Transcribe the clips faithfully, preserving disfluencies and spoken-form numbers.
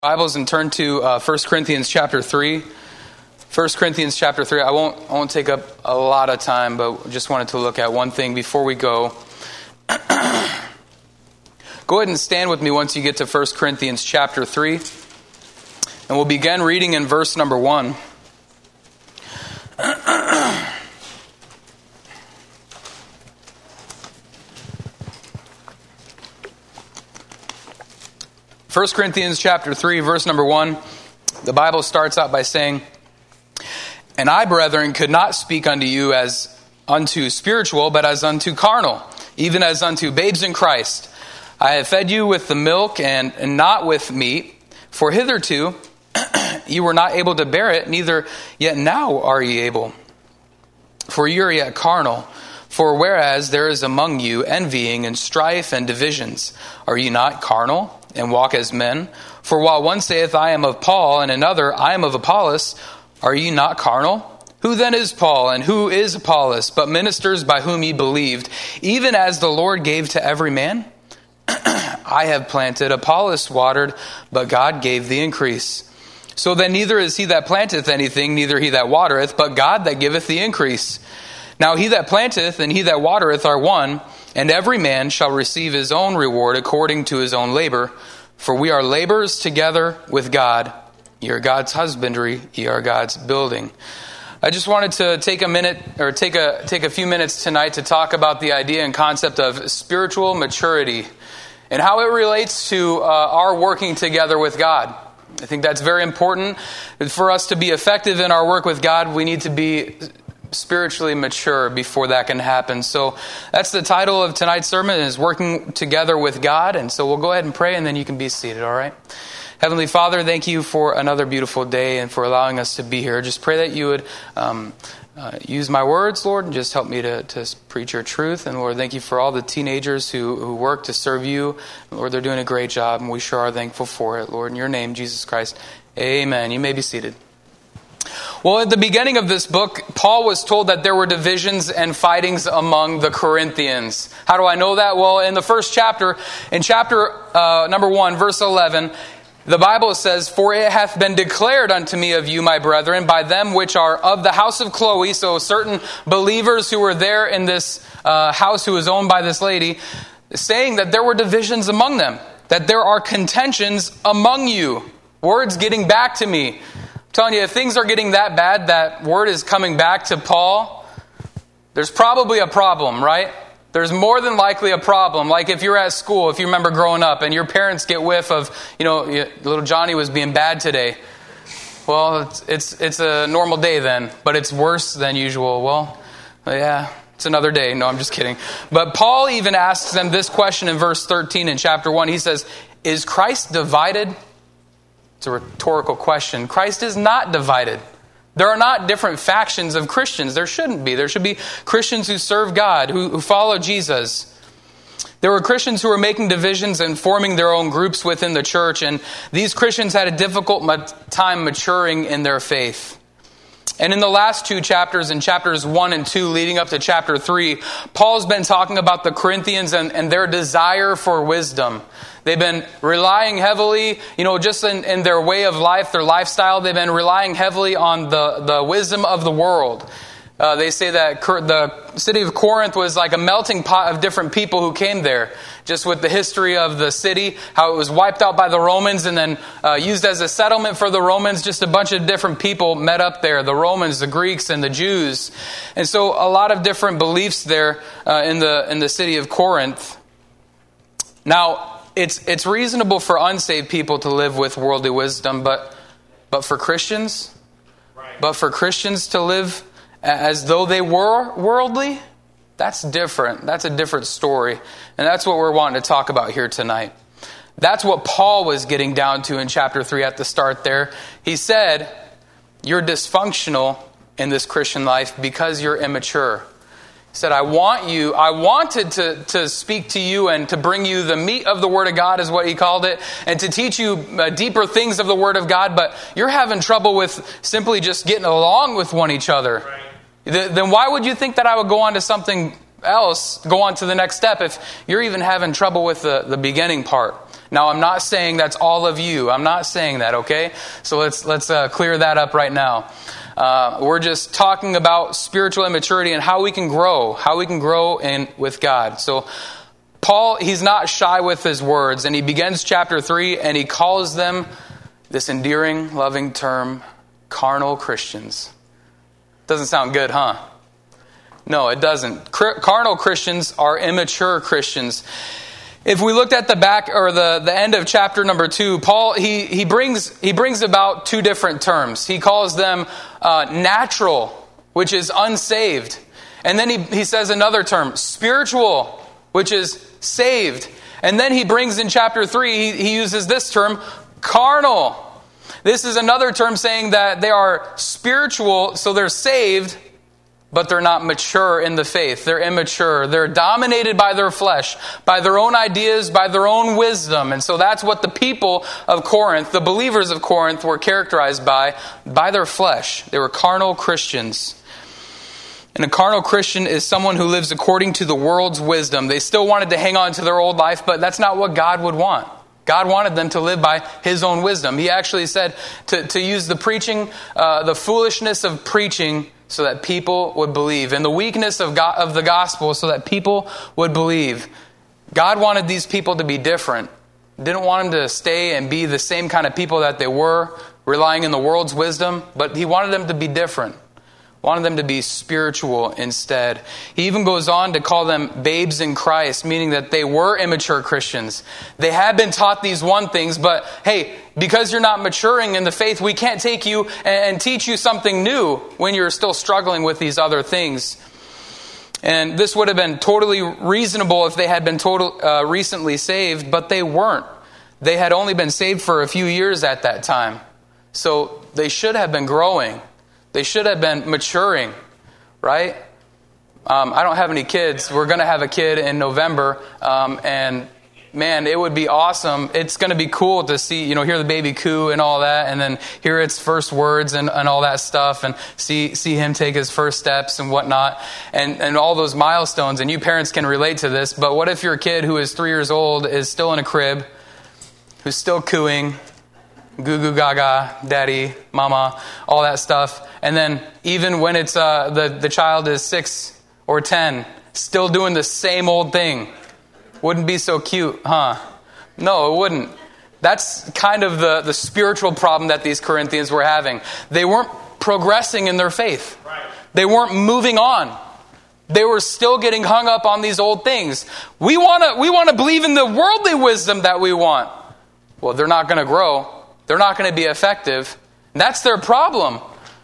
Bibles and turn to uh, First Corinthians chapter three. First Corinthians chapter three. I won't I won't take up a lot of time, but just wanted to look at one thing before we go. Go ahead and stand with me once you get to First Corinthians chapter three. And we'll begin reading in verse number one. First Corinthians chapter three, verse number one, the Bible starts out by saying, "And I, brethren, could not speak unto you as unto spiritual, but as unto carnal, even as unto babes in Christ. I have fed you with the milk and, and not with meat, for hitherto you were not able to bear it, neither yet now are ye able. For ye are yet carnal. For whereas there is among you envying and strife and divisions, are ye not carnal, and walk as men? For while one saith, I am of Paul, and another, I am of Apollos, are ye not carnal? Who then is Paul, and who is Apollos, but ministers by whom ye believed, even as the Lord gave to every man? I have planted, Apollos watered, but God gave the increase. So then neither is he that planteth anything, neither he that watereth, but God that giveth the increase. Now he that planteth and he that watereth are one, and every man shall receive his own reward according to his own labor. For we are laborers together with God. Ye are God's husbandry, ye are God's building." I just wanted to take a minute, or take a take a few minutes tonight to talk about the idea and concept of spiritual maturity and how it relates to uh, our working together with God. I think that's very important. For us to be effective in our work with God, we need to be spiritually mature before that can happen. So that's the title of tonight's sermon, is Working Together with God. And so we'll go ahead and pray, and then you can be seated, all right? Heavenly Father, thank you for another beautiful day and for allowing us to be here. Just pray that you would um, uh, use my words, Lord, and just help me to, to preach your truth. And Lord, thank you for all the teenagers who, who work to serve you. Lord, they're doing a great job, and we sure are thankful for it. Lord, in your name, Jesus Christ, amen. You may be seated. Well, at the beginning of this book, Paul was told that there were divisions and fightings among the Corinthians. How do I know that? Well, in the first chapter, in chapter uh, number one, verse eleven, the Bible says, "For it hath been declared unto me of you, my brethren, by them which are of the house of Chloe," so certain believers who were there in this uh, house who was owned by this lady, saying that there were divisions among them, that there are contentions among you. Words getting back to me. I'm telling you, if things are getting that bad, that word is coming back to Paul, there's probably a problem, right? There's more than likely a problem. Like if you're at school, if you remember growing up, and your parents get whiff of, you know, little Johnny was being bad today. Well, it's it's, it's a normal day then, but it's worse than usual. Well, yeah, it's another day. No, I'm just kidding. But Paul even asks them this question in verse thirteen in chapter one. He says, "Is Christ divided?" It's a rhetorical question. Christ is not divided. There are not different factions of Christians. There shouldn't be. There should be Christians who serve God, who, who follow Jesus. There were Christians who were making divisions and forming their own groups within the church, and these Christians had a difficult time maturing in their faith. And in the last two chapters, in chapters one and two, leading up to chapter three, Paul's been talking about the Corinthians and, and their desire for wisdom. They've been relying heavily, you know, just in, in their way of life, their lifestyle, they've been relying heavily on the, the wisdom of the world. Uh, they say that the city of Corinth was like a melting pot of different people who came there. Just with the history of the city, how it was wiped out by the Romans and then uh, used as a settlement for the Romans. Just a bunch of different people met up there. The Romans, the Greeks, and the Jews. And so a lot of different beliefs there uh, in the in the city of Corinth. Now, it's it's reasonable for unsaved people to live with worldly wisdom, but but for Christians, right. but for Christians to live as though they were worldly, that's different. That's a different story. And that's what we're wanting to talk about here tonight. That's what Paul was getting down to in chapter three at the start there. He said, you're dysfunctional in this Christian life because you're immature. He said, I want you, I wanted to, to speak to you and to bring you the meat of the Word of God, is what he called it, and to teach you uh, deeper things of the Word of God, but you're having trouble with simply just getting along with one each other. Right. Then why would you think that I would go on to something else, go on to the next step, if you're even having trouble with the, the beginning part? Now, I'm not saying that's all of you. I'm not saying that, okay? So let's let's uh, clear that up right now. Uh, we're just talking about spiritual immaturity and how we can grow, how we can grow in with God. So Paul, he's not shy with his words, and he begins chapter three, and he calls them this endearing, loving term, carnal Christians. Doesn't sound good, huh? No, it doesn't. Carnal Christians are immature Christians. If we looked at the back or the, the end of chapter number two, Paul he he brings he brings about two different terms. He calls them uh, natural, which is unsaved, and then he he says another term, spiritual, which is saved, and then he brings in chapter three he, he uses this term, carnal. This is another term saying that they are spiritual, so they're saved, but they're not mature in the faith. They're immature. They're dominated by their flesh, by their own ideas, by their own wisdom. And so that's what the people of Corinth, the believers of Corinth, were characterized by, by their flesh. They were carnal Christians. And a carnal Christian is someone who lives according to the world's wisdom. They still wanted to hang on to their old life, but that's not what God would want. God wanted them to live by His own wisdom. He actually said to, to use the preaching, uh, the foolishness of preaching, so that people would believe, and the weakness of God, of the gospel, so that people would believe. God wanted these people to be different. Didn't want them to stay and be the same kind of people that they were, relying on the world's wisdom, but He wanted them to be different. Wanted them to be spiritual instead. He even goes on to call them babes in Christ, meaning that they were immature Christians. They had been taught these one things, but hey, because you're not maturing in the faith, we can't take you and teach you something new when you're still struggling with these other things. And this would have been totally reasonable if they had been total, uh, recently saved, but they weren't. They had only been saved for a few years at that time. So they should have been growing. They should have been maturing, right? Um, I don't have any kids. We're going to have a kid in November, um, and man, it would be awesome. It's going to be cool to see, you know, hear the baby coo and all that, and then hear its first words and, and all that stuff, and see see him take his first steps and whatnot, and, and all those milestones. And you parents can relate to this, but what if your kid who is three years old is still in a crib, who's still cooing, goo goo gaga, daddy, mama, all that stuff. And then even when it's uh, the, the child is six or ten, still doing the same old thing. Wouldn't be so cute, huh? No, it wouldn't. That's kind of the, the spiritual problem that these Corinthians were having. They weren't progressing in their faith. They weren't moving on. They were still getting hung up on these old things. We want to we want to believe in the worldly wisdom that we want. Well, they're not going to grow. They're not going to be effective. That's their problem.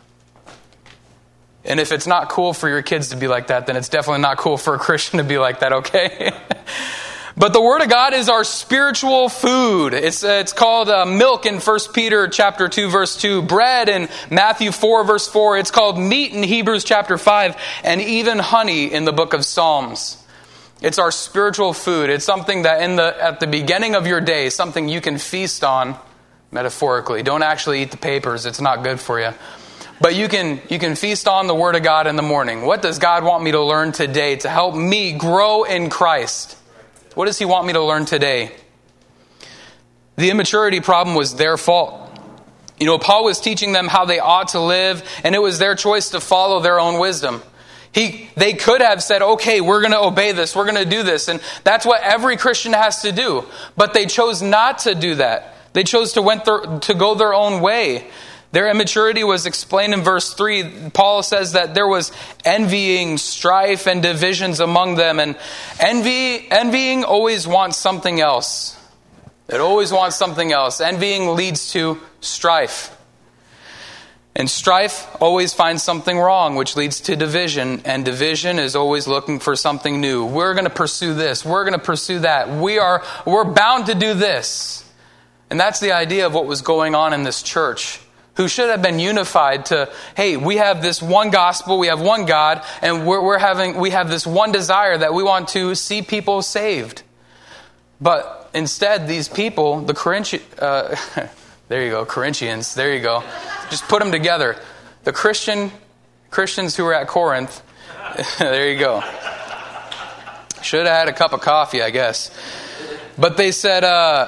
And if it's not cool for your kids to be like that, then it's definitely not cool for a Christian to be like that, okay? But the Word of God is our spiritual food. It's uh, it's called uh, milk in First Peter chapter two, verse two. Bread in Matthew four, verse four. It's called meat in Hebrews chapter five. And even honey in the book of Psalms. It's our spiritual food. It's something that in the at the beginning of your day, something you can feast on, metaphorically. Don't actually eat the papers. It's not good for you. But you can you can feast on the Word of God in the morning. What does God want me to learn today to help me grow in Christ? What does He want me to learn today? The immaturity problem was their fault. You know, Paul was teaching them how they ought to live, and it was their choice to follow their own wisdom. He, they could have said, okay, we're going to obey this, we're going to do this, and that's what every Christian has to do. But they chose not to do that. They chose to went their, to go their own way. Their immaturity was explained in verse three. Paul says that there was envying, strife, and divisions among them. And envy, envying always wants something else. It always wants something else. Envying leads to strife. And strife always finds something wrong, which leads to division. And division is always looking for something new. We're going to pursue this. We're going to pursue that. We are, we're bound to do this. And that's the idea of what was going on in this church, who should have been unified to, hey, we have this one gospel, we have one God, and we're, we're having we have this one desire that we want to see people saved. But instead, these people, the Corinthians, uh, there you go, Corinthians, there you go. Just put them together. The Christian Christians who were at Corinth, there you go. Should have had a cup of coffee, I guess. But they said, uh,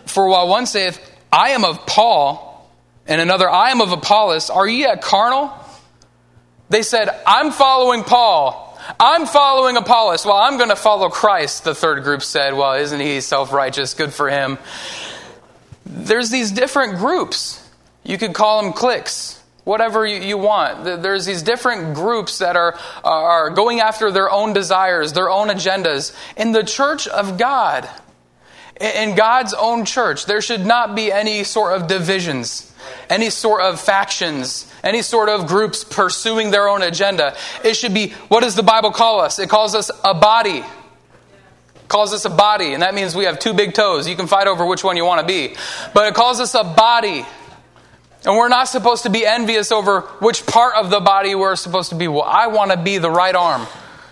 For while one saith, I am of Paul, and another, I am of Apollos, are ye yet carnal? They said, I'm following Paul. I'm following Apollos. Well, I'm going to follow Christ, the third group said. Well, isn't he self-righteous? Good for him. There's these different groups. You could call them cliques. Whatever you, you want. There's these different groups that are, are going after their own desires, their own agendas. In the church of God, in God's own church, there should not be any sort of divisions, any sort of factions, any sort of groups pursuing their own agenda. It should be, what does the Bible call us? It calls us a body. It calls us a body, and that means we have two big toes. You can fight over which one you want to be. But it calls us a body. And we're not supposed to be envious over which part of the body we're supposed to be. Well, I want to be the right arm.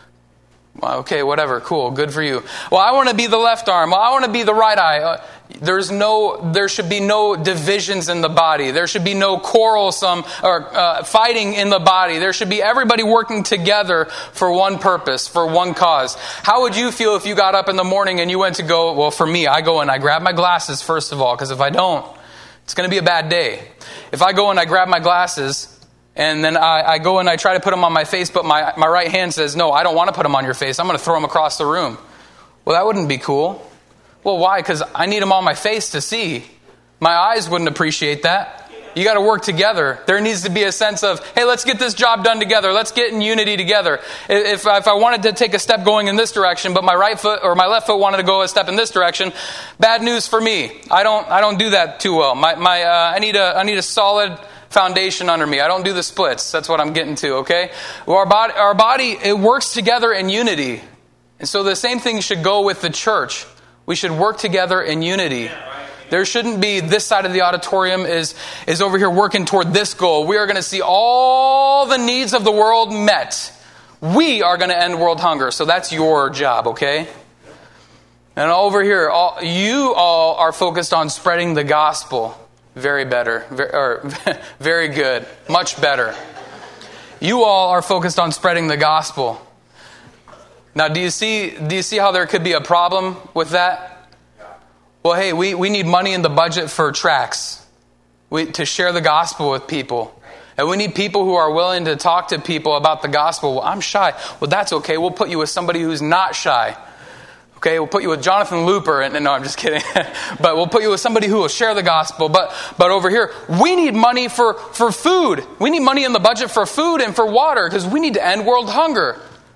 Well, okay, whatever, cool, good for you. Well, I want to be the left arm. Well, I want to be the right eye. Uh, there's no, there should be no divisions in the body. There should be no quarrelsome or uh, fighting in the body. There should be everybody working together for one purpose, for one cause. How would you feel if you got up in the morning and you went to go, well, for me, I go and I grab my glasses first of all, because if I don't, it's going to be a bad day. If I go and I grab my glasses and then I, I go and I try to put them on my face, but my, my right hand says, no, I don't want to put them on your face. I'm going to throw them across the room. Well, that wouldn't be cool. Well, why? Because I need them on my face to see. My eyes wouldn't appreciate that. You got to work together. There needs to be a sense of, hey, let's get this job done together. Let's get in unity together. If, if I wanted to take a step going in this direction, but my right foot or my left foot wanted to go a step in this direction, bad news for me. I don't I don't do that too well. My my uh, I need a I need a solid foundation under me. I don't do the splits. That's what I'm getting to. Okay. Well, our body our body it works together in unity, and so the same thing should go with the church. We should work together in unity. There shouldn't be this side of the auditorium is, is over here working toward this goal. We are going to see all the needs of the world met. We are going to end world hunger. So that's your job, okay? And over here, all, you all are focused on spreading the gospel. Very better. Very, or, very good. Much better. You all are focused on spreading the gospel. Now, do you see, do you see how there could be a problem with that? Well, hey, we, we need money in the budget for tracts we, to share the gospel with people. And we need people who are willing to talk to people about the gospel. Well, I'm shy. Well, that's okay. We'll put you with somebody who's not shy. Okay, we'll put you with Jonathan Looper. And, no, I'm just kidding. But we'll put you with somebody who will share the gospel. But but over here, we need money for, for food. We need money in the budget for food and for water because we need to end world hunger.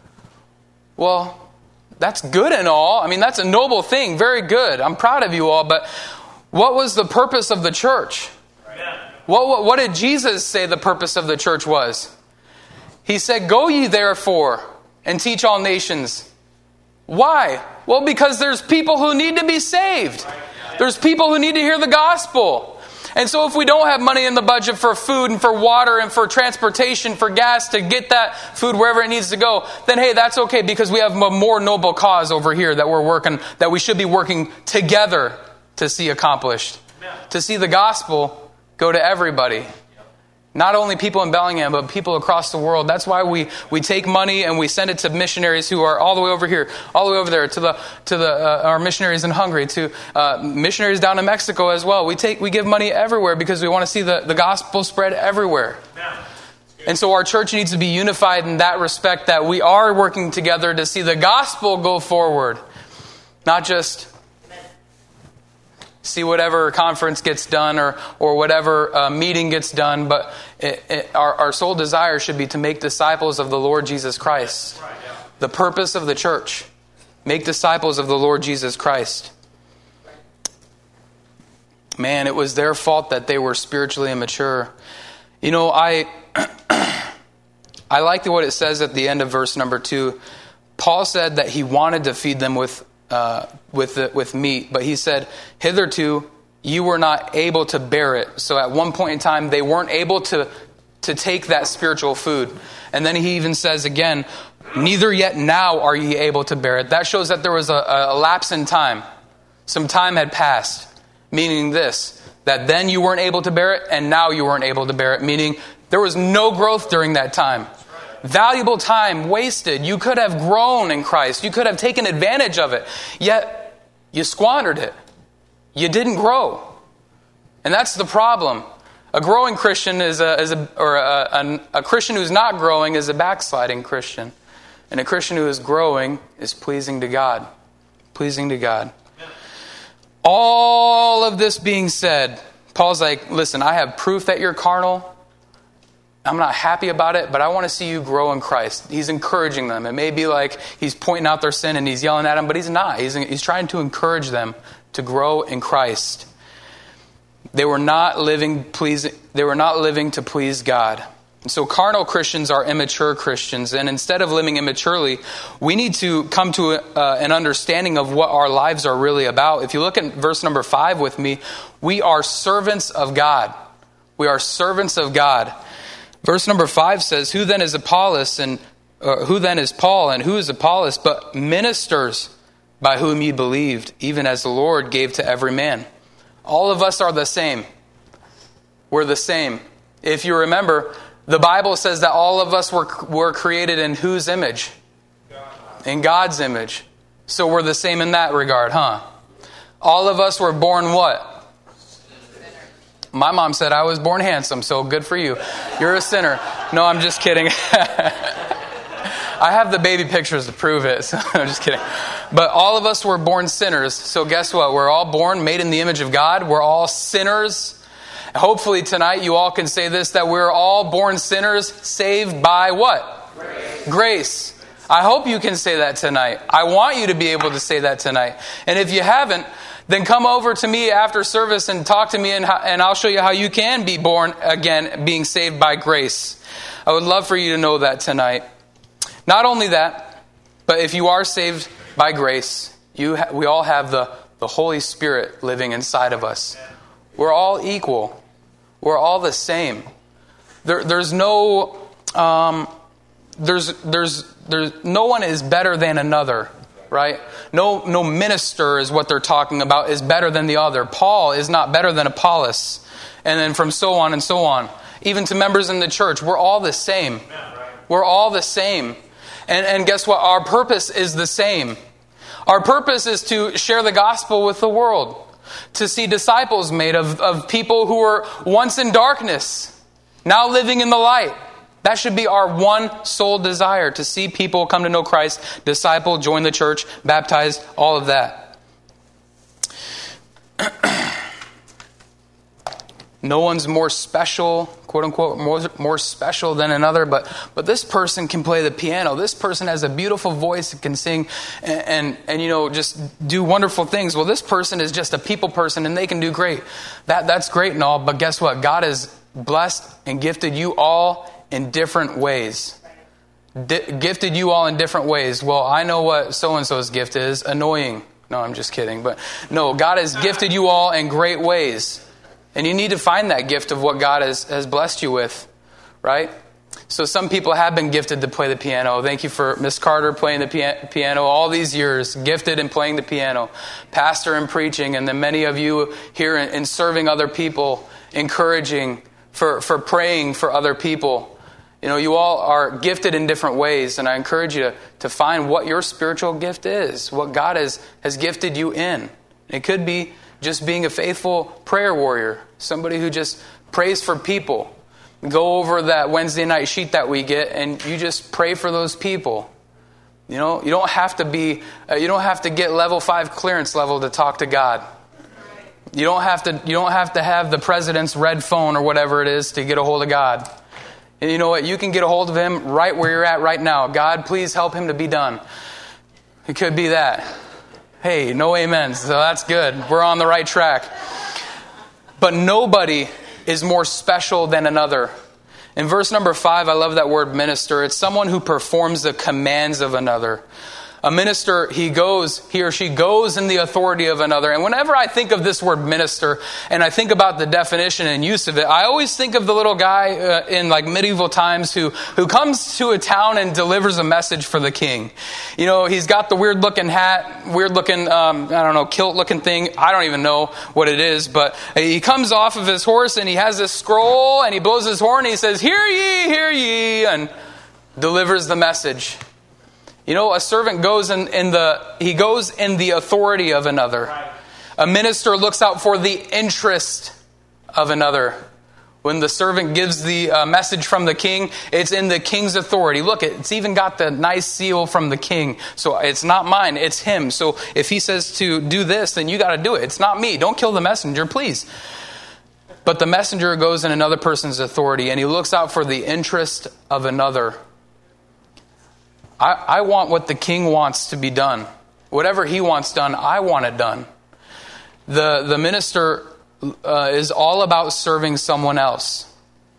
Well, that's good and all. I mean, that's a noble thing. Very good. I'm proud of you all. But what was the purpose of the church? What, what, what did Jesus say the purpose of the church was? He said, go ye therefore and teach all nations. Why? Well, because there's people who need to be saved. There's people who need to hear the gospel. And so if we don't have money in the budget for food and for water and for transportation, for gas to get that food wherever it needs to go, then hey, that's okay because we have a more noble cause over here that we're working, that we should be working together to see accomplished. To see the gospel go to everybody. Not only people in Bellingham, but people across the world. That's why we, we take money and we send it to missionaries who are all the way over here, all the way over there, to the to the uh, our missionaries in Hungary, to uh, missionaries down in Mexico as well. We take we give money everywhere because we want to see the, the gospel spread everywhere. And so our church needs to be unified in that respect, that we are working together to see the gospel go forward, not just see whatever conference gets done or or whatever uh, meeting gets done, but it, it, our, our sole desire should be to make disciples of the Lord Jesus Christ. The purpose of the church, make disciples of the Lord Jesus Christ. Man, it was their fault that they were spiritually immature. You know, I I like what it says at the end of verse number two. Paul said that he wanted to feed them with Uh, with the, with meat, but he said, hitherto you were not able to bear it. So at one point in time, they weren't able to to take that spiritual food. And then he even says again, neither yet now are ye able to bear it. That shows that there was a, a lapse in time. Some time had passed, meaning this, that then you weren't able to bear it, and now you weren't able to bear it, meaning there was no growth during that time. Valuable time wasted. You could have grown in Christ. You could have taken advantage of it. Yet, you squandered it. you didn't grow. And that's the problem. A growing Christian is a, is a or a, a, a Christian who's not growing is a backsliding Christian. And a Christian who is growing is pleasing to God. Pleasing to God. All of this being said, Paul's like, listen, I have proof that you're carnal. I'm not happy about it, but I want to see you grow in Christ. He's encouraging them. It may be like he's pointing out their sin and he's yelling at them, but he's not. He's, he's trying to encourage them to grow in Christ. They were not living pleasing. They were not living to please God. And so carnal Christians are immature Christians. And instead of living immaturely, we need to come to a, uh, an understanding of what our lives are really about. If you look at verse number five with me, we are servants of God. We are servants of God. Verse number five says, who then is Apollos and uh, who then is Paul and who is Apollos but ministers by whom ye believed, even as the Lord gave to every man. All of us are the same. We're the same. If you remember, the Bible says that all of us were, were created in whose image? In God's image. So we're the same in that regard, huh? All of us were born what? My mom said I was born handsome, so good for you. You're a sinner. No, I'm just kidding. I have the baby pictures to prove it, so I'm just kidding. But all of us were born sinners, so guess what? We're all born, made in the image of God. We're all sinners. Hopefully tonight you all can say this, that we're all born sinners, saved by what? Grace. Grace. I hope you can say that tonight. I want you to be able to say that tonight. And if you haven't, then come over to me after service and talk to me, and, and I'll show you how you can be born again, being saved by grace. I would love for you to know that tonight. Not only that, but if you are saved by grace, you ha- we all have the, the Holy Spirit living inside of us. We're all equal. We're all the same. There, there's no, um, there's, there's, there's, no one is better than another. Right? No, no minister is what they're talking about is better than the other. Paul is not better than Apollos. And then from so on and so on. Even to members in the church, we're all the same. We're all the same. And, and guess what? Our purpose is the same. Our purpose is to share the gospel with the world. To see disciples made of, of people who were once in darkness, now living in the light. That should be our one sole desire, to see people come to know Christ, disciple, join the church, baptize, all of that. No one's more special, quote unquote, more, more special than another, but but this person can play the piano. This person has a beautiful voice and can sing and, and, and you know, just do wonderful things. Well, this person is just a people person and they can do great. That That's great and all, but guess what? God has blessed and gifted you all in different ways. D- gifted you all in different ways. Well, I know what so-and-so's gift is. Annoying. No, I'm just kidding. But no, God has gifted you all in great ways. And you need to find that gift of what God has, has blessed you with. Right? So some people have been gifted to play the piano. Thank you for Miss Carter playing the pia- piano all these years. Gifted in playing the piano. Pastor and preaching. And then many of you here in, in serving other people. Encouraging. For, for praying for other people. You know, you all are gifted in different ways, and I encourage you to, to find what your spiritual gift is, what God has, has gifted you in. It could be just being a faithful prayer warrior, somebody who just prays for people. Go over that Wednesday night sheet that we get, and you just pray for those people. You know, you don't have to be, uh, you don't have to get level five clearance level to talk to God. You don't have to, you don't have to have the president's red phone or whatever it is to get a hold of God. And you know what? You can get a hold of Him right where you're at right now. God, please help Him to be done. It could be that. Hey, no amens. So that's good. We're on the right track. But nobody is more special than another. In verse number five, I love that word minister. It's someone who performs the commands of another. A minister, he goes, he or she goes in the authority of another. And whenever I think of this word minister, and I think about the definition and use of it, I always think of the little guy uh, in like medieval times who, who comes to a town and delivers a message for the king. You know, he's got the weird looking hat, weird looking, um, I don't know, kilt looking thing. I don't even know what it is, but he comes off of his horse and he has this scroll and he blows his horn and he says, "Hear ye, hear ye," and delivers the message. You know, a servant goes in, in the he goes in the authority of another. Right. A minister looks out for the interest of another. When the servant gives the uh, message from the king, it's in the king's authority. Look, it's even got the nice seal from the king. So it's not mine, it's him. So if he says to do this, then you got to do it. It's not me. Don't kill the messenger, please. But the messenger goes in another person's authority, and he looks out for the interest of another. I, I want what the king wants to be done. Whatever he wants done, I want it done. The, the minister uh, is all about serving someone else.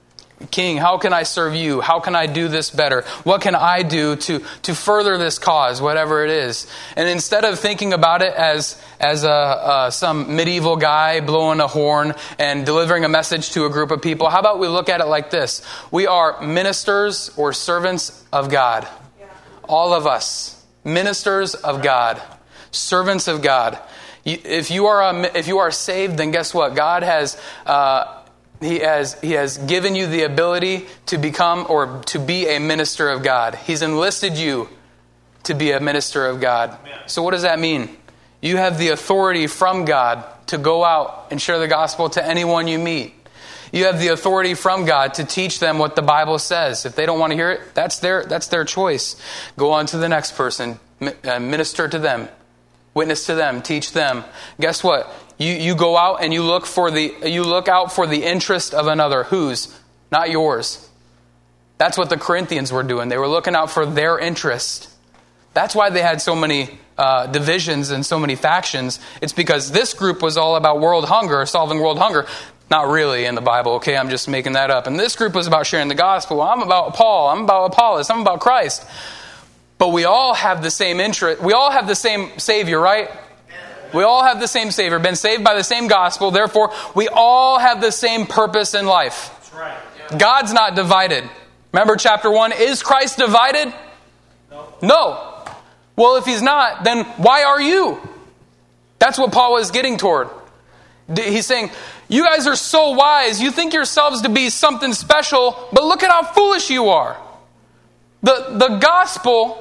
King, how can I serve you? How can I do this better? What can I do to, to further this cause, whatever it is? And instead of thinking about it as, as a, uh, some medieval guy blowing a horn and delivering a message to a group of people, how about we look at it like this? We are ministers or servants of God. All of us, ministers of God, servants of God. If you are a, if you are saved, then guess what? God has uh, he has he has given you the ability to become or to be a minister of God. He's enlisted you to be a minister of God. So what does that mean? You have the authority from God to go out and share the gospel to anyone you meet. You have the authority from God to teach them what the Bible says. If they don't want to hear it, that's their that's their choice. Go on to the next person, minister to them, witness to them, teach them. Guess what? You you go out and you look for the you look out for the interest of another. Whose? Not yours. That's what the Corinthians were doing. They were looking out for their interest. That's why they had so many uh, divisions and so many factions. It's because this group was all about world hunger, solving world hunger. Not really in the Bible, okay? I'm just making that up. And this group was about sharing the gospel. I'm about Paul. I'm about Apollos. I'm about Christ. But we all have the same interest. We all have the same Savior, right? We all have the same Savior. Been saved by the same gospel. Therefore, we all have the same purpose in life. That's right. Yeah. God's not divided. Remember chapter one? Is Christ divided? No. No. Well, if he's not, then why are you? That's what Paul was getting toward. He's saying, you guys are so wise. You think yourselves to be something special, but look at how foolish you are. The, the gospel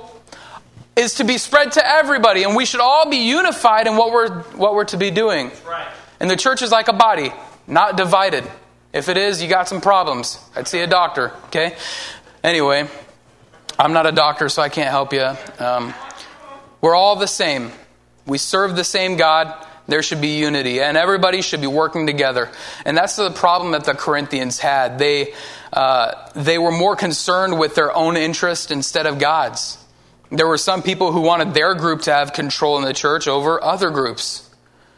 is to be spread to everybody, and we should all be unified in what we're what we're to be doing. That's right. And the church is like a body, not divided. If it is, you got some problems. I'd see a doctor, okay? Anyway, I'm not a doctor, so I can't help you. Um, we're all the same. We serve the same God. There should be unity, and everybody should be working together. And that's the problem that the Corinthians had. They uh, they were more concerned with their own interest instead of God's. There were some people who wanted their group to have control in the church over other groups.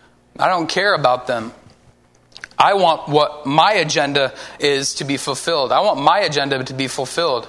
I don't care about them. I want what my agenda is to be fulfilled. I want my agenda to be fulfilled.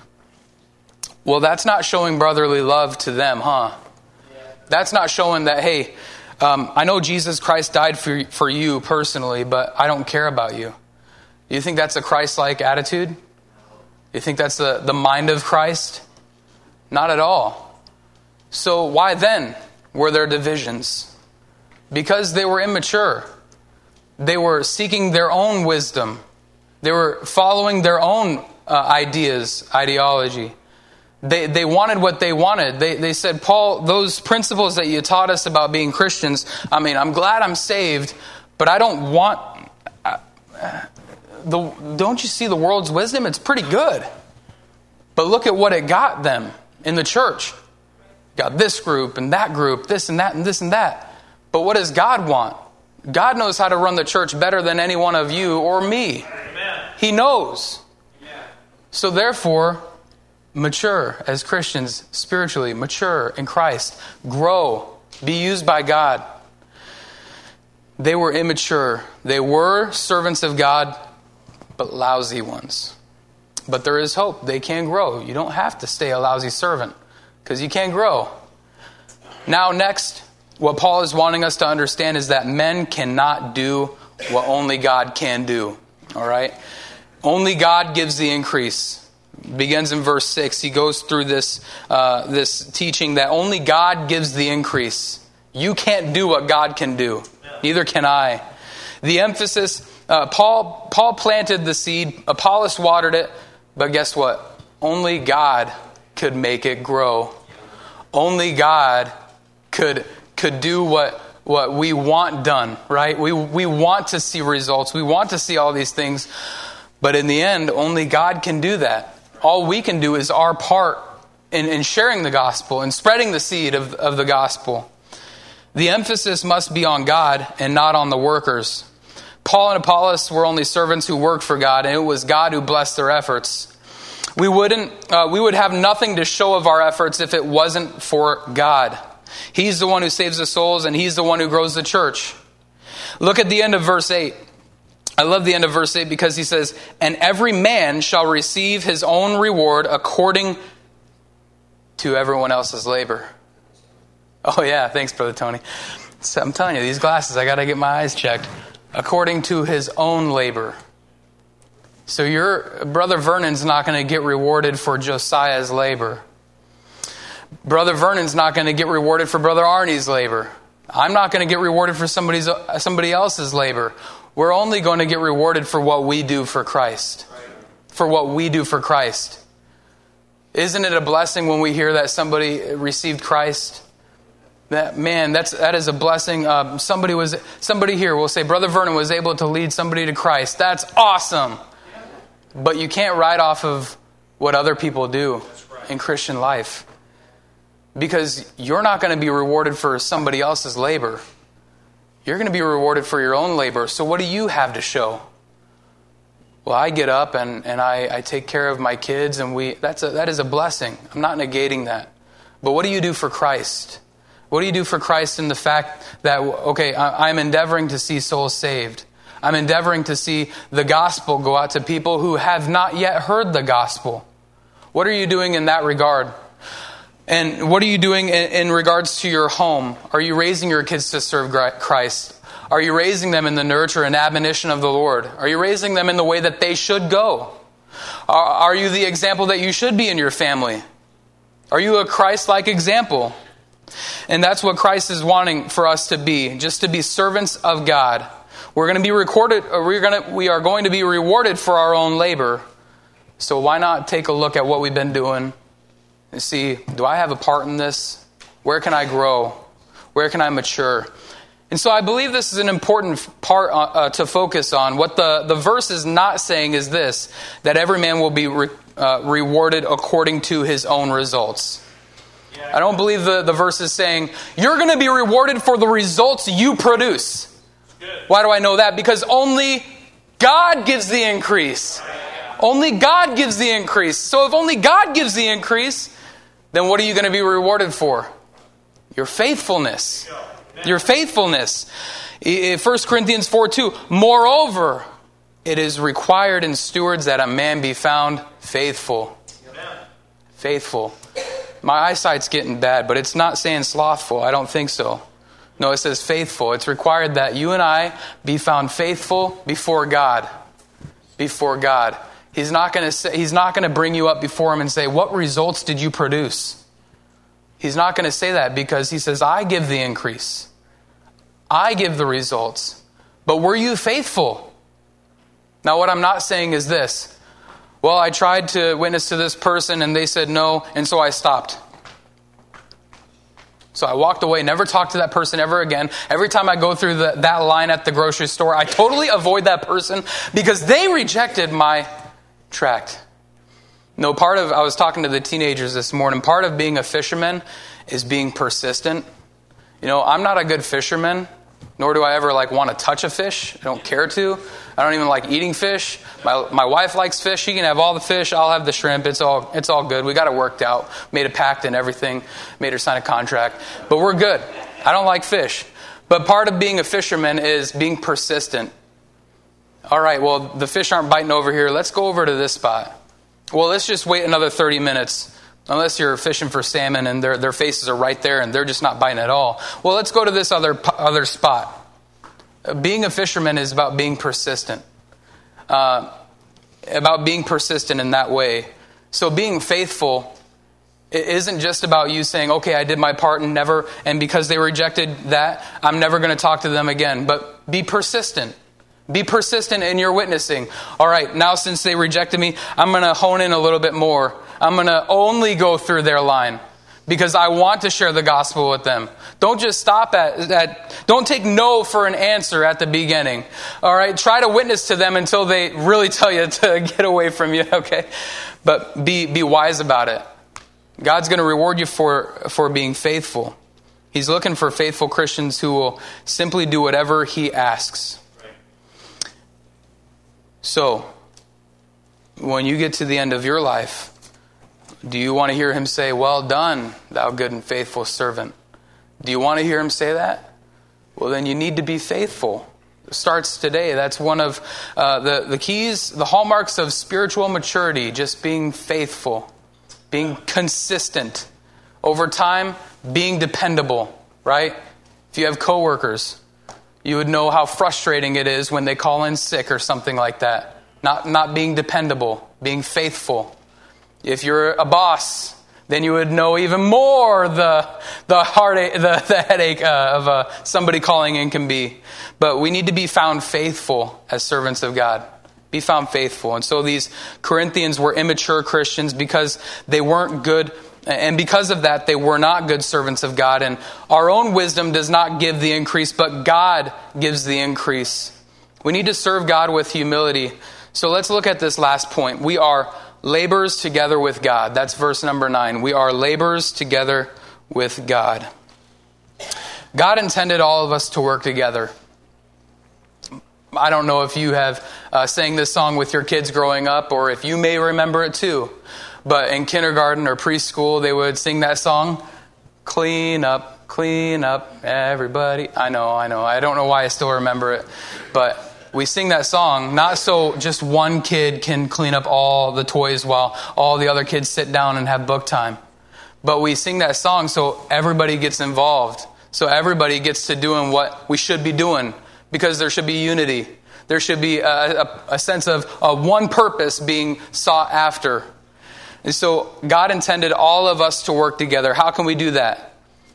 Well, that's not showing brotherly love to them, huh? That's not showing that, hey, Um, I know Jesus Christ died for for you personally, but I don't care about you. You think that's a Christ-like attitude? You think that's the, the mind of Christ? Not at all. So why then were there divisions? Because they were immature. They were seeking their own wisdom. They were following their own uh, ideas, ideology. They they wanted what they wanted. They they said, Paul, those principles that you taught us about being Christians, I mean, I'm glad I'm saved, but I don't want... Uh, the don't you see the world's wisdom? It's pretty good. But look at what it got them in the church. Got this group and that group, this and that and this and that. But what does God want? God knows how to run the church better than any one of you or me. Amen. He knows. Yeah. So therefore... mature as Christians, spiritually, mature in Christ, grow, be used by God. They were immature. They were servants of God, but lousy ones. But there is hope. They can grow. You don't have to stay a lousy servant because you can grow. Now, next, what Paul is wanting us to understand is that men cannot do what only God can do. All right? Only God gives the increase. Begins in verse six. He goes through this uh, this teaching that only God gives the increase. You can't do what God can do. Neither can I. The emphasis, uh, Paul Paul planted the seed, Apollos watered it, but guess what? Only God could make it grow. Only God could could do what what we want done, right? We we want to see results. We want to see all these things. But in the end, only God can do that. All we can do is our part in, in sharing the gospel and spreading the seed of, of the gospel. The emphasis must be on God and not on the workers. Paul and Apollos were only servants who worked for God, and it was God who blessed their efforts. We wouldn't, uh, we would have nothing to show of our efforts if it wasn't for God. He's the one who saves the souls, and He's the one who grows the church. Look at the end of verse eight. I love the end of verse eight because he says, and every man shall receive his own reward according to everyone else's labor. Oh yeah, thanks, Brother Tony. So I'm telling you, these glasses, I got to get my eyes checked. According to his own labor. So your Brother Vernon's not going to get rewarded for Josiah's labor. Brother Vernon's not going to get rewarded for Brother Arnie's labor. I'm not going to get rewarded for somebody's somebody else's labor. We're only going to get rewarded for what we do for Christ. For what we do for Christ. Isn't it a blessing when we hear that somebody received Christ? That man, that's that is a blessing. Uh, somebody was somebody here will say, Brother Vernon was able to lead somebody to Christ. That's awesome. But you can't write off of what other people do in Christian life. Because you're not going to be rewarded for somebody else's labor. You're going to be rewarded for your own labor. So what do you have to show? Well, I get up and, and I, I take care of my kids, and we that's a, that is a blessing. I'm not negating that. But what do you do for Christ? What do you do for Christ in the fact that, okay, I'm endeavoring to see souls saved. I'm endeavoring to see the gospel go out to people who have not yet heard the gospel. What are you doing in that regard? And what are you doing in, in regards to your home? Are you raising your kids to serve Christ? Are you raising them in the nurture and admonition of the Lord? Are you raising them in the way that they should go? Are, are you the example that you should be in your family? Are you a Christ-like example? And that's what Christ is wanting for us to be, just to be servants of God. We're going to be recorded, or we're going to, we are going to be rewarded for our own labor. So why not take a look at what we've been doing and see, do I have a part in this? Where can I grow? Where can I mature? And so I believe this is an important part uh, to focus on. What the, the verse is not saying is this, that every man will be re, uh, rewarded according to his own results. I don't believe the, the verse is saying, you're going to be rewarded for the results you produce. Why do I know that? Because only God gives the increase. Only God gives the increase. So if only God gives the increase, then what are you going to be rewarded for? Your faithfulness. Your faithfulness. First Corinthians four two, moreover, it is required in stewards that a man be found faithful. Faithful. My eyesight's getting bad, but it's not saying slothful. I don't think so. No, it says faithful. It's required that you and I be found faithful before God. Before God. He's not going to say, He's not going to bring you up before Him and say, what results did you produce? He's not going to say that because He says, I give the increase. I give the results. But were you faithful? Now, what I'm not saying is this. Well, I tried to witness to this person and they said no, and so I stopped. So I walked away, never talked to that person ever again. Every time I go through the, that line at the grocery store, I totally avoid that person because they rejected my tract. No, part of, I was talking to the teenagers this morning, part of being a fisherman is being persistent. You know, I'm not a good fisherman, nor do I ever like want to touch a fish. I don't care to. I don't even like eating fish. My my wife likes fish. She can have all the fish. I'll have the shrimp. It's all it's all good. We got it worked out. Made a pact and everything. Made her sign a contract. But we're good. I don't like fish. But part of being a fisherman is being persistent. All right, well, the fish aren't biting over here. Let's go over to this spot. Well, let's just wait another thirty minutes. Unless you're fishing for salmon and their their faces are right there and they're just not biting at all. Well, let's go to this other other spot. Being a fisherman is about being persistent. Uh, about being persistent in that way. So being faithful, it isn't just about you saying, okay, I did my part and never, and because they rejected that, I'm never going to talk to them again. But be persistent. Be persistent in your witnessing. All right, now since they rejected me, I'm going to hone in a little bit more. I'm going to only go through their line. because I want to share the gospel with them. Don't just stop at, at, don't take no for an answer at the beginning. All right, try to witness to them until they really tell you to get away from you, okay? But be be wise about it. God's going to reward you for, for being faithful. He's looking for faithful Christians who will simply do whatever he asks. Right. So, when you get to the end of your life, do you want to hear him say, "Well done, thou good and faithful servant"? Do you want to hear him say that? Well, then you need to be faithful. It starts today. That's one of uh, the, the keys, the hallmarks of spiritual maturity, just being faithful, being consistent. Over time, being dependable, right? If you have coworkers, you would know how frustrating it is when they call in sick or something like that. Not, not being dependable, being faithful. If you're a boss, then you would know even more the the heartache, the, the headache uh, of uh, somebody calling in can be. But we need to be found faithful as servants of God. Be found faithful. And so these Corinthians were immature Christians because they weren't good, and because of that, they were not good servants of God. And our own wisdom does not give the increase, but God gives the increase. We need to serve God with humility. So let's look at this last point. We are laborers together with God. That's verse number nine. We are laborers together with God. God intended all of us to work together. I don't know if you have uh, sang this song with your kids growing up, or if you may remember it too. But in kindergarten or preschool, they would sing that song, "Clean up, clean up, everybody." I know, I know. I don't know why I still remember it. But we sing that song not so just one kid can clean up all the toys while all the other kids sit down and have book time. But we sing that song so everybody gets involved. So everybody gets to doing what we should be doing. Because there should be unity. There should be a, a, a sense of a one purpose being sought after. And so God intended all of us to work together. How can we do that?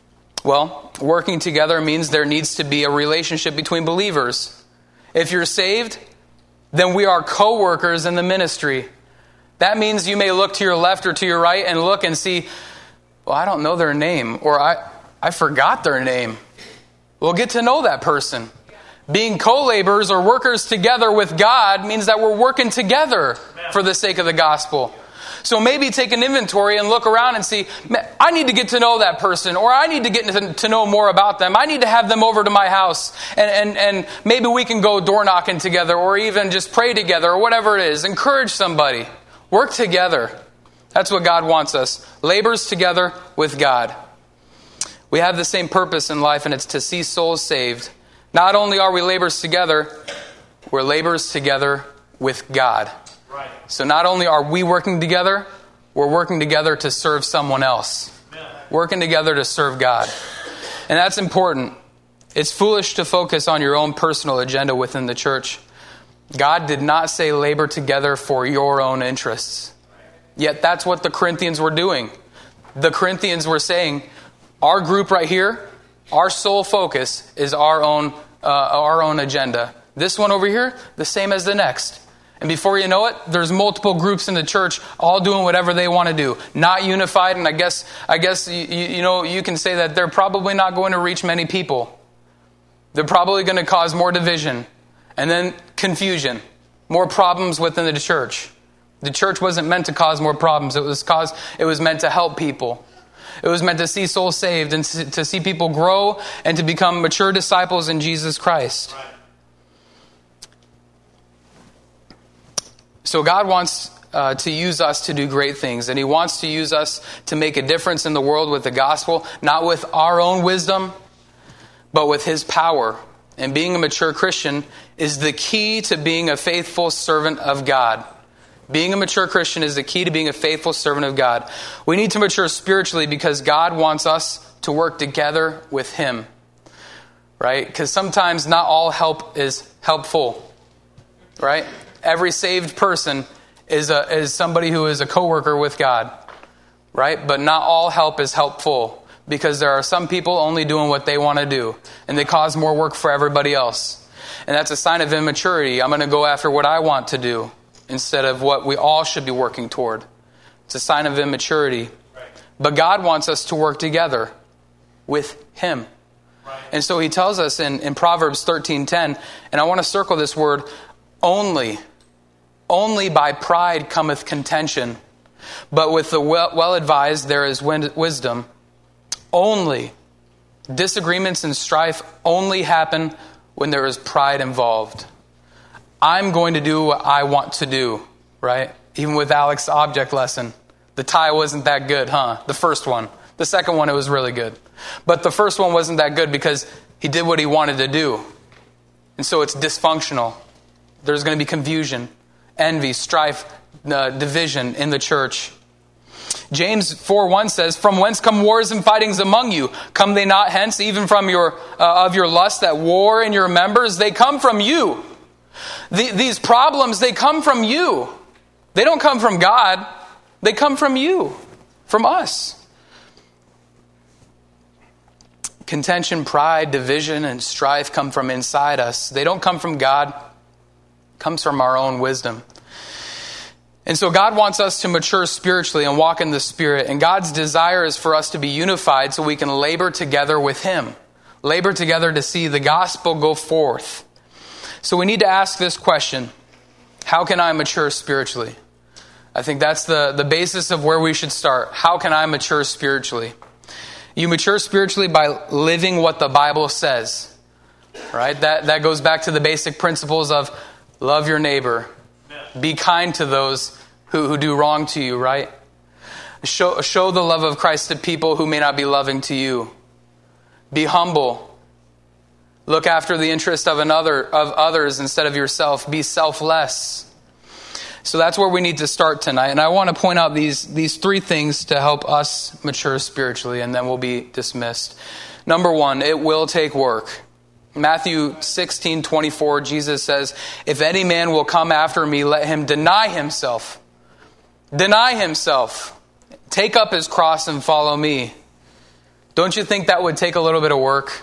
Well, working together means there needs to be a relationship between believers. If you're saved, then we are co-workers in the ministry. That means you may look to your left or to your right and look and see, well, I don't know their name, or I, I forgot their name. Well, get to know that person. Being co-laborers or workers together with God means that we're working together for the sake of the gospel. So maybe take an inventory and look around and see, I need to get to know that person, or I need to get to know more about them. I need to have them over to my house, and, and, and maybe we can go door knocking together, or even just pray together, or whatever it is. Encourage somebody. Work together. That's what God wants us. Labors together with God. We have the same purpose in life, and it's to see souls saved. Not only are we laborers together, we're laborers together with God. Right. So not only are we working together, we're working together to serve someone else. Amen. Working together to serve God. And that's important. It's foolish to focus on your own personal agenda within the church. God did not say labor together for your own interests. Yet that's what the Corinthians were doing. The Corinthians were saying, our group right here, our sole focus is our own uh, our own agenda. This one over here, the same as the next. And before you know it, there's multiple groups in the church all doing whatever they want to do. Not unified, and I guess I guess you, you know you can say that they're probably not going to reach many people. They're probably going to cause more division and then confusion, more problems within the church. The church wasn't meant to cause more problems. It was cause it was meant to help people. It was meant to see souls saved and to see people grow and to become mature disciples in Jesus Christ. Right. So God wants uh, to use us to do great things, and He wants to use us to make a difference in the world with the gospel, not with our own wisdom, but with His power. And being a mature Christian is the key to being a faithful servant of God. Being a mature Christian is the key to being a faithful servant of God. We need to mature spiritually because God wants us to work together with Him. Right? Because sometimes not all help is helpful. Right? Every saved person is a, is somebody who is a co-worker with God. Right? But not all help is helpful. Because there are some people only doing what they want to do. And they cause more work for everybody else. And that's a sign of immaturity. I'm going to go after what I want to do instead of what we all should be working toward. It's a sign of immaturity. Right. But God wants us to work together with him. Right. And so he tells us in, in Proverbs thirteen ten, and I want to circle this word, only. Only by pride cometh contention, but with the well-advised there is wisdom. Only. Disagreements and strife only happen when there is pride involved. I'm going to do what I want to do, right? Even with Alex's object lesson. The tie wasn't that good, huh? The first one. The second one, it was really good. But the first one wasn't that good because he did what he wanted to do. And so it's dysfunctional. There's going to be confusion, envy, strife, uh, division in the church. James four one says, "From whence come wars and fightings among you? Come they not hence, even from your uh, of your lust that war in your members? They come from you." The, these problems, they come from you. They don't come from God. They come from you, from us. Contention, pride, division, and strife come from inside us. They don't come from God. It comes from our own wisdom. And so God wants us to mature spiritually and walk in the Spirit. And God's desire is for us to be unified so we can labor together with him. Labor together to see the gospel go forth. So we need to ask this question: how can I mature spiritually? I think that's the, the basis of where we should start. How can I mature spiritually? You mature spiritually by living what the Bible says. Right? That, that goes back to the basic principles of love your neighbor. Be kind to those who, who do wrong to you, right? Show, show the love of Christ to people who may not be loving to you. Be humble. Look after the interest of another of others instead of yourself. Be selfless. So that's where we need to start tonight. And I want to point out these, these three things to help us mature spiritually, and then we'll be dismissed. Number one, it will take work. Matthew sixteen twenty-four, Jesus says, "If any man will come after me, let him deny himself." Deny himself. Take up his cross and follow me. Don't you think that would take a little bit of work?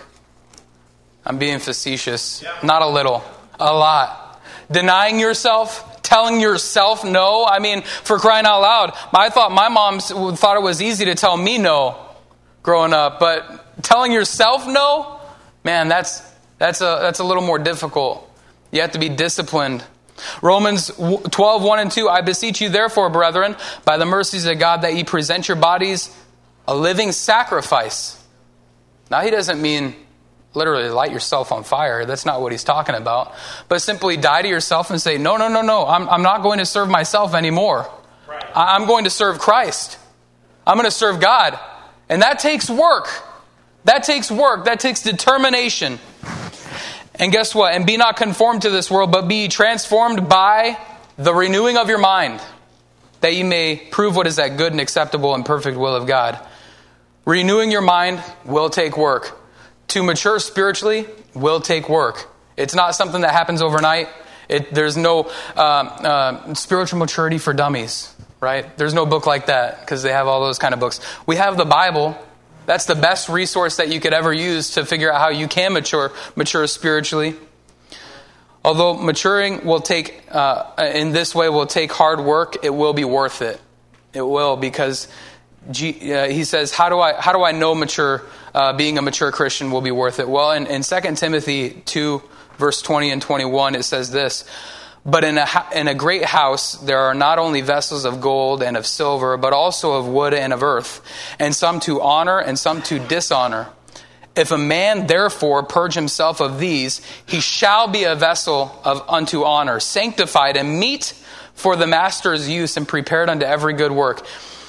I'm being facetious. Yeah. Not a little. A lot. Denying yourself, telling yourself no. I mean, for crying out loud. I thought my mom thought it was easy to tell me no growing up. But telling yourself no? Man, that's that's a that's a little more difficult. You have to be disciplined. Romans twelve, one and two, "I beseech you therefore, brethren, by the mercies of God, that ye present your bodies a living sacrifice." Now, he doesn't mean literally light yourself on fire. That's not what he's talking about. But simply die to yourself and say, no, no, no, no. I'm, I'm not going to serve myself anymore. Right. I'm going to serve Christ. I'm going to serve God. And that takes work. That takes work. That takes determination. And guess what? "And be not conformed to this world, but be transformed by the renewing of your mind, that ye may prove what is that good and acceptable and perfect will of God." Renewing your mind will take work. To mature spiritually will take work. It's not something that happens overnight. It, there's no uh, uh, spiritual maturity for dummies, right? There's no book like that because they have all those kind of books. We have the Bible. That's the best resource that you could ever use to figure out how you can mature, mature spiritually. Although maturing will take, uh, in this way, will take hard work, it will be worth it. It will, because G, uh, he says, how do I how do I know mature uh, being a mature Christian will be worth it? Well, in, in Second Timothy two, verse twenty and twenty-one, it says this: "But in a in a great house there are not only vessels of gold and of silver, but also of wood and of earth, and some to honor and some to dishonor. If a man therefore purge himself of these, he shall be a vessel of unto honor, sanctified and meet for the master's use, and prepared unto every good work."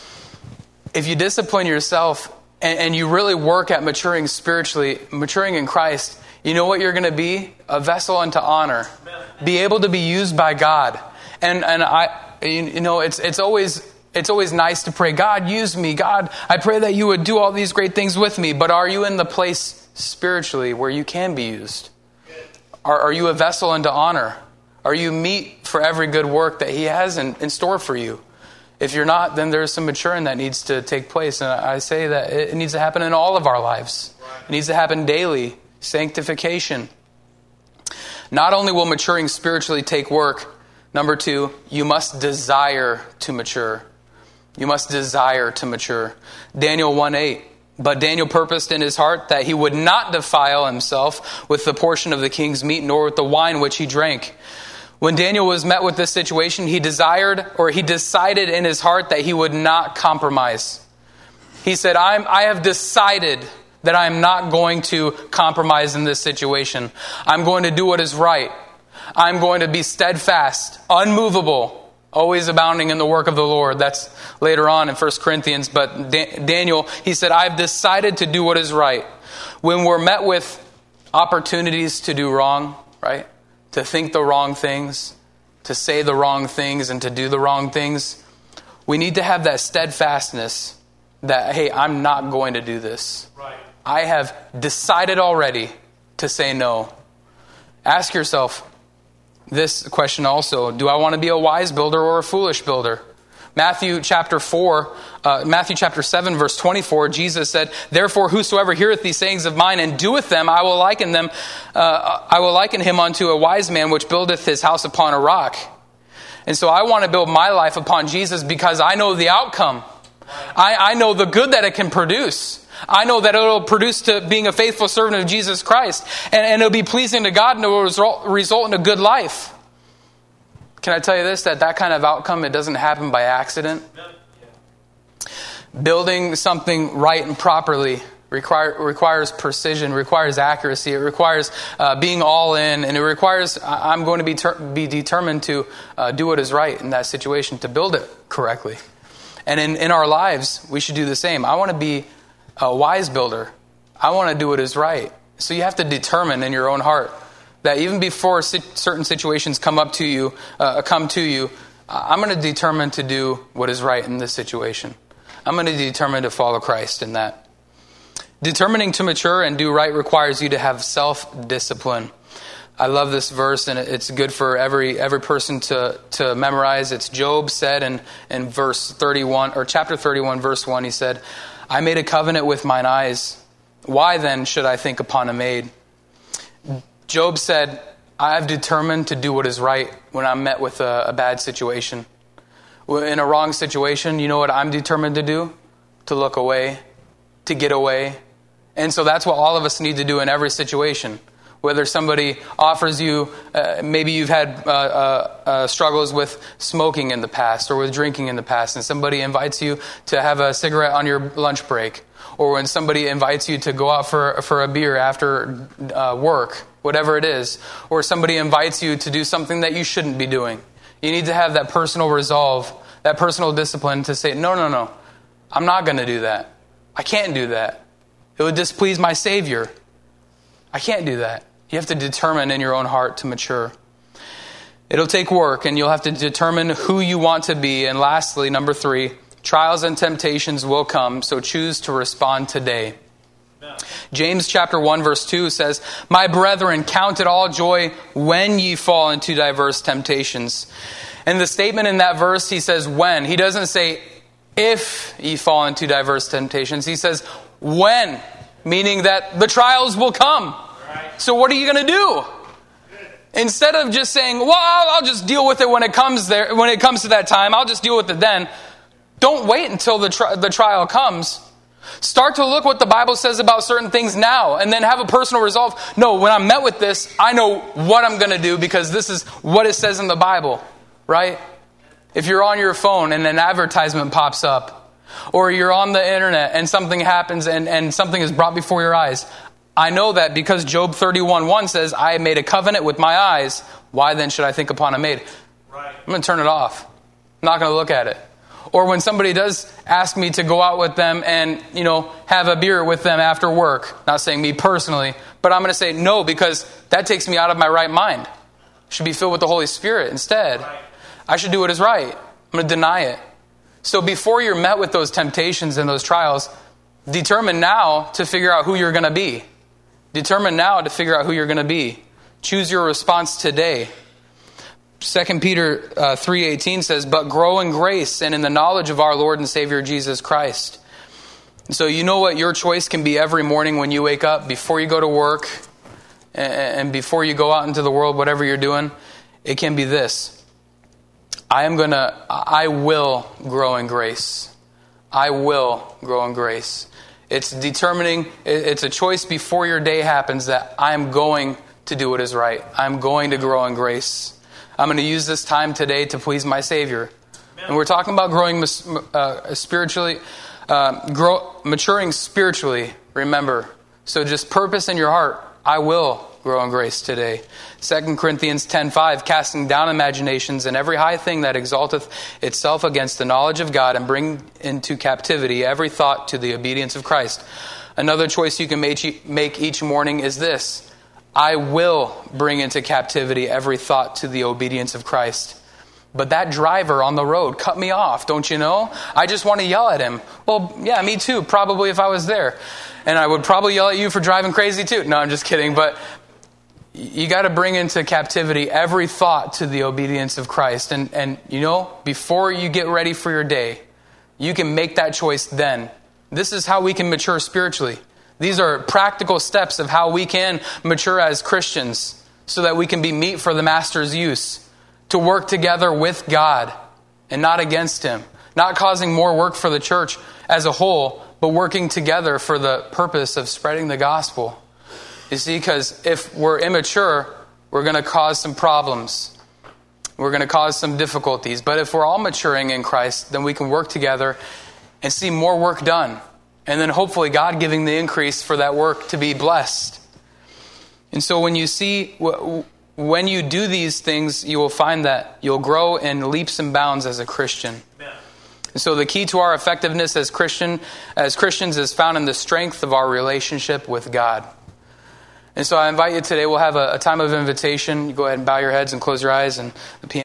If you discipline yourself and, and you really work at maturing spiritually, maturing in Christ, you know what you're going to be? A vessel unto honor. Be able to be used by God. And and I, you know, it's it's always it's always nice to pray, "God, use me. God, I pray that you would do all these great things with me." But are you in the place spiritually where you can be used? Are, are you a vessel unto honor? Are you meet for every good work that He has in, in store for you? If you're not, then there's some maturing that needs to take place. And I say that it needs to happen in all of our lives. It needs to happen daily. Sanctification. Not only will maturing spiritually take work, number two, you must desire to mature. You must desire to mature. Daniel one eight. But Daniel purposed in his heart that he would not defile himself with the portion of the king's meat, nor with the wine which he drank. When Daniel was met with this situation, he desired, or he decided in his heart that he would not compromise. He said, I'm, I have decided that I am not going to compromise in this situation. I'm going to do what is right. I'm going to be steadfast, unmovable, always abounding in the work of the Lord. That's later on in First Corinthians. But Daniel, he said, I've decided to do what is right. When we're met with opportunities to do wrong, right? To think the wrong things, to say the wrong things, and to do the wrong things, we need to have that steadfastness that, hey, I'm not going to do this. Right. I have decided already to say no. Ask yourself this question also. Do I want to be a wise builder or a foolish builder? Matthew chapter four, uh, Matthew chapter seven, verse twenty-four, Jesus said, therefore, whosoever heareth these sayings of mine and doeth them, I will liken them, uh, I will liken him unto a wise man which buildeth his house upon a rock. And so I want to build my life upon Jesus because I know the outcome. I, I know the good that it can produce. I know that it'll produce to being a faithful servant of Jesus Christ. And, and it'll be pleasing to God and it will result, result in a good life. Can I tell you this, that that kind of outcome, it doesn't happen by accident? Building something right and properly require, requires precision, requires accuracy, it requires uh, being all in, and it requires, I'm going to be, ter- be determined to uh, do what is right in that situation, to build it correctly. And in, in our lives, we should do the same. I want to be a wise builder. I want to do what is right. So you have to determine in your own heart that even before certain situations come up to you, uh, come to you, I'm going to determine to do what is right in this situation. I'm going to determine to follow Christ in that. Determining to mature and do right requires you to have self-discipline. I love this verse, and it's good for every every person to, to memorize. It's Job said in, in verse thirty-one, or chapter thirty-one, verse one, he said, I made a covenant with mine eyes. Why then should I think upon a maid? Job said, I've determined to do what is right when I'm met with a, a bad situation. In a wrong situation, you know what I'm determined to do? To look away, to get away. And so that's what all of us need to do in every situation. Whether somebody offers you, uh, maybe you've had uh, uh, uh, struggles with smoking in the past or with drinking in the past, and somebody invites you to have a cigarette on your lunch break, or when somebody invites you to go out for, for a beer after uh, work, whatever it is, or somebody invites you to do something that you shouldn't be doing. You need to have that personal resolve, that personal discipline to say, no, no, no, I'm not going to do that. I can't do that. It would displease my Savior. I can't do that. You have to determine in your own heart to mature. It'll take work, and you'll have to determine who you want to be. And lastly, number three, trials and temptations will come, so choose to respond today. James chapter one verse two says, my brethren, count it all joy when ye fall into diverse temptations. And the statement in that verse, he says when. He doesn't say if ye fall into diverse temptations. He says when, meaning that the trials will come. Right. So what are you going to do? Good. Instead of just saying, well, I'll just deal with it when it comes there, when it comes to that time, I'll just deal with it then. Don't wait until the tri- the trial comes. Start to look what the Bible says about certain things now, and then have a personal resolve. No, when I'm met with this, I know what I'm going to do because this is what it says in the Bible, right? If you're on your phone and an advertisement pops up, or you're on the internet and something happens and, and something is brought before your eyes, I know that because Job thirty-one one says, I made a covenant with my eyes. Why then should I think upon a maid? Right. I'm going to turn it off. I'm not going to look at it. Or when somebody does ask me to go out with them and, you know, have a beer with them after work, not saying me personally, but I'm going to say no because that takes me out of my right mind. I should be filled with the Holy Spirit instead. Right. I should do what is right. I'm going to deny it. So before you're met with those temptations and those trials, determine now to figure out who you're going to be. Determine now to figure out who you're going to be. Choose your response today. Second Peter uh, three eighteen says, but grow in grace and in the knowledge of our Lord and Savior Jesus Christ. And so you know what your choice can be every morning when you wake up, before you go to work, and before you go out into the world, whatever you're doing. It can be this. I am going to, I will grow in grace. I will grow in grace. It's determining, it's a choice before your day happens that I am going to do what is right. I'm going to grow in grace. I'm going to use this time today to please my Savior. Amen. And we're talking about growing uh, spiritually, uh, grow, maturing spiritually, remember. So just purpose in your heart, I will grow in grace today. Second Corinthians ten five, casting down imaginations and every high thing that exalteth itself against the knowledge of God, and bring into captivity every thought to the obedience of Christ. Another choice you can make each morning is this: I will bring into captivity every thought to the obedience of Christ. But that driver on the road cut me off, don't you know? I just want to yell at him. Well, yeah, me too, probably if I was there. And I would probably yell at you for driving crazy too. No, I'm just kidding. But you got to bring into captivity every thought to the obedience of Christ. And, and you know, before you get ready for your day, you can make that choice then. This is how we can mature spiritually. These are practical steps of how we can mature as Christians so that we can be meat for the Master's use, to work together with God and not against Him, not causing more work for the church as a whole, but working together for the purpose of spreading the gospel. You see, because if we're immature, we're going to cause some problems. We're going to cause some difficulties. But if we're all maturing in Christ, then we can work together and see more work done. And then hopefully God giving the increase for that work to be blessed. And so when you see, when you do these things, you will find that you'll grow in leaps and bounds as a Christian. Amen. And so the key to our effectiveness as Christian, as Christians is found in the strength of our relationship with God. And so I invite you today, we'll have a, a time of invitation. You go ahead and bow your heads and close your eyes, and the piano